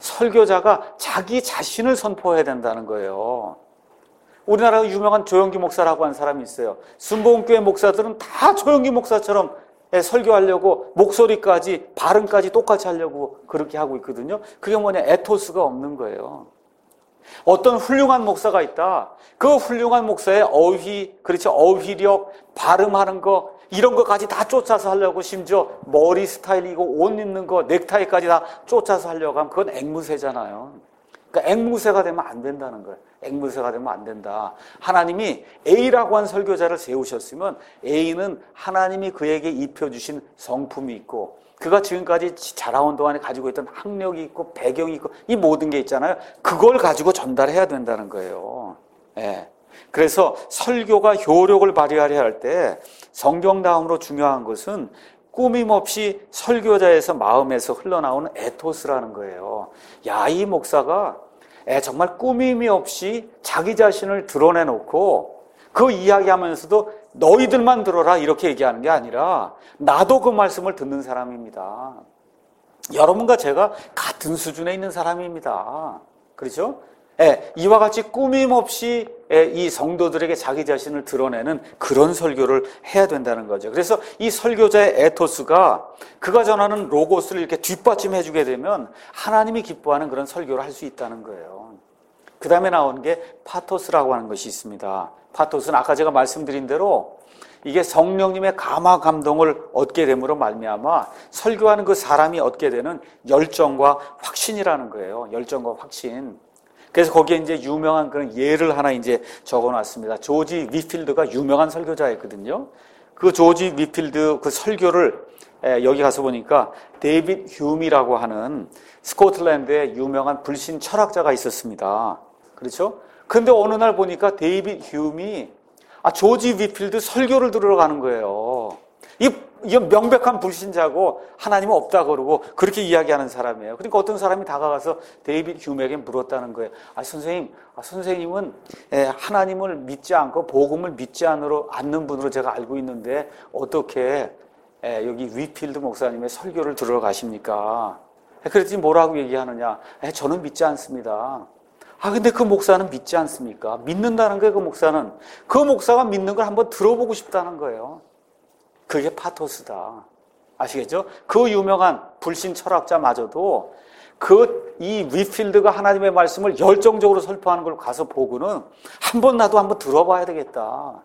설교자가 자기 자신을 선포해야 된다는 거예요. 우리나라 유명한 조영기 목사라고 하는 사람이 있어요. 순복음교회 목사들은 다 조영기 목사처럼 설교하려고 목소리까지 발음까지 똑같이 하려고 그렇게 하고 있거든요. 그게 뭐냐? 에토스가 없는 거예요. 어떤 훌륭한 목사가 있다. 그 훌륭한 목사의 어휘, 그렇죠? 어휘력, 발음하는 거 이런 것까지 다 쫓아서 하려고 심지어 머리 스타일이고 옷 입는 거, 넥타이까지 다 쫓아서 하려고 하면 그건 앵무새잖아요. 그러니까 앵무새가 되면 안 된다는 거예요. 앵무새가 되면 안 된다. 하나님이 A라고 한 설교자를 세우셨으면 A는 하나님이 그에게 입혀주신 성품이 있고 그가 지금까지 자라온 동안에 가지고 있던 학력이 있고 배경이 있고 이 모든 게 있잖아요. 그걸 가지고 전달해야 된다는 거예요. 예. 그래서 설교가 효력을 발휘하려 할 때 성경 다음으로 중요한 것은 꾸밈없이 설교자에서 마음에서 흘러나오는 에토스라는 거예요. 야, 이 목사가 정말 꾸밈이 없이 자기 자신을 드러내놓고 그 이야기하면서도 너희들만 들어라 이렇게 얘기하는 게 아니라 나도 그 말씀을 듣는 사람입니다. 여러분과 제가 같은 수준에 있는 사람입니다. 그렇죠? 예, 이와 같이 꾸밈 없이 이 성도들에게 자기 자신을 드러내는 그런 설교를 해야 된다는 거죠. 그래서 이 설교자의 에토스가 그가 전하는 로고스를 이렇게 뒷받침해 주게 되면 하나님이 기뻐하는 그런 설교를 할 수 있다는 거예요. 그 다음에 나오는 게 파토스라고 하는 것이 있습니다. 파토스는 아까 제가 말씀드린 대로 이게 성령님의 감화 감동을 얻게 됨으로 말미암아 설교하는 그 사람이 얻게 되는 열정과 확신이라는 거예요. 열정과 확신. 그래서 거기에 이제 유명한 그런 예를 하나 이제 적어놨습니다. 조지 위필드가 유명한 설교자였거든요. 그 조지 위필드 그 설교를 여기 가서 보니까 데이빗 휴미라고 하는 스코틀랜드의 유명한 불신 철학자가 있었습니다. 그렇죠? 근데 어느 날 보니까 데이빗 휴미 아 조지 위필드 설교를 들으러 가는 거예요. 이 이 명백한 불신자고 하나님은 없다 그러고 그렇게 이야기하는 사람이에요. 그러니까 어떤 사람이 다가가서 데이빗 휴메에게 물었다는 거예요. 아 선생님, 아, 선생님은 하나님을 믿지 않고 복음을 믿지 않는 분으로 제가 알고 있는데 어떻게 여기 위필드 목사님의 설교를 들으러 가십니까? 그랬더니 뭐라고 얘기하느냐? 저는 믿지 않습니다. 아 근데 그 목사는 믿지 않습니까? 믿는다는 거예요. 그 목사는 그 목사가 믿는 걸 한번 들어보고 싶다는 거예요. 그게 파토스다. 아시겠죠? 그 유명한 불신 철학자마저도 그 이 위필드가 하나님의 말씀을 열정적으로 설포하는 걸 가서 보고는 한 번 나도 한번 들어봐야 되겠다.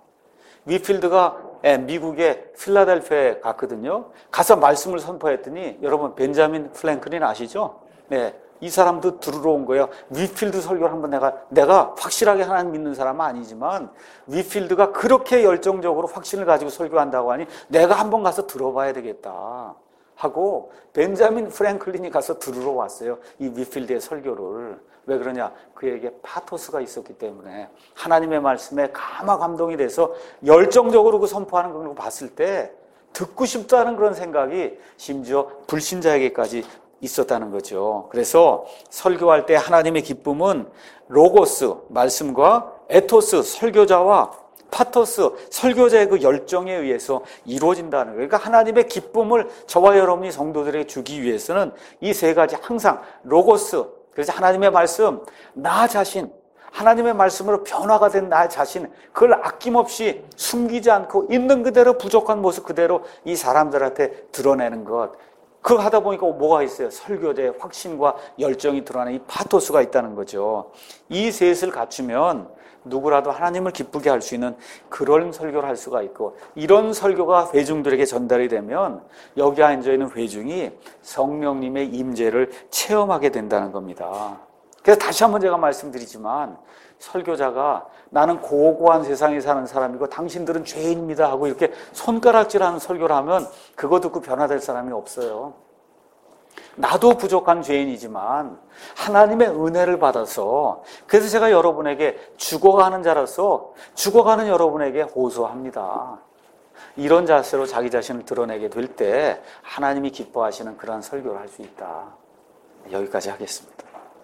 위필드가 미국의 필라델피아에 갔거든요. 가서 말씀을 선포했더니 여러분 벤자민 프랭클린 아시죠? 네. 이 사람도 들으러 온 거예요. 위필드 설교를 한번 내가, 내가 확실하게 하나님 믿는 사람은 아니지만 위필드가 그렇게 열정적으로 확신을 가지고 설교한다고 하니 내가 한번 가서 들어봐야 되겠다 하고 벤자민 프랭클린이 가서 들으러 왔어요. 이 위필드의 설교를. 왜 그러냐? 그에게 파토스가 있었기 때문에 하나님의 말씀에 감화 감동이 돼서 열정적으로 그 선포하는 걸 봤을 때 듣고 싶다는 그런 생각이 심지어 불신자에게까지 있었다는 거죠. 그래서 설교할 때 하나님의 기쁨은 로고스, 말씀과 에토스, 설교자와 파토스, 설교자의 그 열정에 의해서 이루어진다는 거예요. 그러니까 하나님의 기쁨을 저와 여러분이 성도들에게 주기 위해서는 이 세 가지 항상 로고스, 그래서 하나님의 말씀, 나 자신, 하나님의 말씀으로 변화가 된 나 자신, 그걸 아낌없이 숨기지 않고 있는 그대로 부족한 모습 그대로 이 사람들한테 드러내는 것. 그거 하다 보니까 뭐가 있어요? 설교자의 확신과 열정이 드러나는 이 파토스가 있다는 거죠. 이 셋을 갖추면 누구라도 하나님을 기쁘게 할 수 있는 그런 설교를 할 수가 있고, 이런 설교가 회중들에게 전달이 되면 여기 앉아 있는 회중이 성령님의 임재를 체험하게 된다는 겁니다. 그래서 다시 한번 제가 말씀드리지만, 설교자가 나는 고고한 세상에 사는 사람이고 당신들은 죄인입니다 하고 이렇게 손가락질하는 설교를 하면 그거 듣고 변화될 사람이 없어요. 나도 부족한 죄인이지만 하나님의 은혜를 받아서, 그래서 제가 여러분에게 죽어가는 자로서 죽어가는 여러분에게 호소합니다. 이런 자세로 자기 자신을 드러내게 될 때 하나님이 기뻐하시는 그런 설교를 할 수 있다. 여기까지 하겠습니다.